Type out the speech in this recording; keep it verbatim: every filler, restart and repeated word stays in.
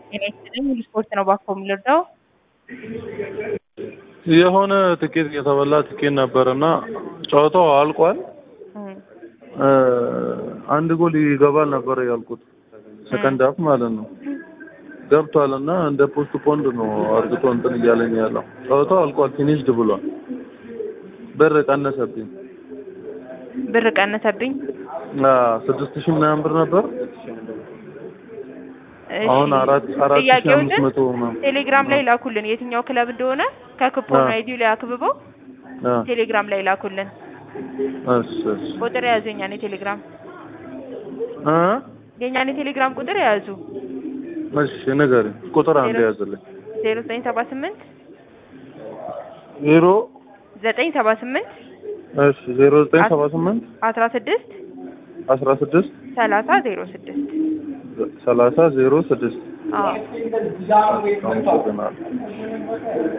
ጤና ይስጥልኝ ስፖርት ነው ባኮ የምልርዳው የሆነ ትኬት የተበላ ትኬት ነበርና ጨዋታው አልቋል። አንድ ጎል ይገባል ነበር ያልኩት ሰከንድ አፍ ማለት ነው። ገብቷልና እንደ ፖስት ፖንድ ነው አርግቶ እንትን እያለኝ ያለው ጨዋታው አልቋል ፊኒሽድ ብሏል። ብር ቀነሰብኝ ብር ቀነሰብኝ አዎ ስድስት ሺህ ምናምን ብር ነበር አሁን አራት አራት ሺህ አምስት መቶ ነው። ቴሌግራም ላይ ላኩልን የትኛው ክለብ እንደሆነ ከኩፖን አይዲው ላይ አክብበው ቴሌግራም ላይ ላኩልን። እሺ እሺ ቁጥር ያዙኛ ነው ቴሌግራም አ የኛን ቴሌግራም ቁጥር ያዙ። እሺ ነገር ቁጥር አንድ ያዝልኝ ዜሮ ዘጠኝ ሰባ ስምንት ዜሮ ዘጠኝ ሰባ ስምንት እሺ ዜሮ ዘጠኝ ሰባ ስምንት አስራ ስድስት አስራ ስድስት ሰላሳ ዜሮ ስድስት ሰላሳ ዜሮ ስድስት አዎ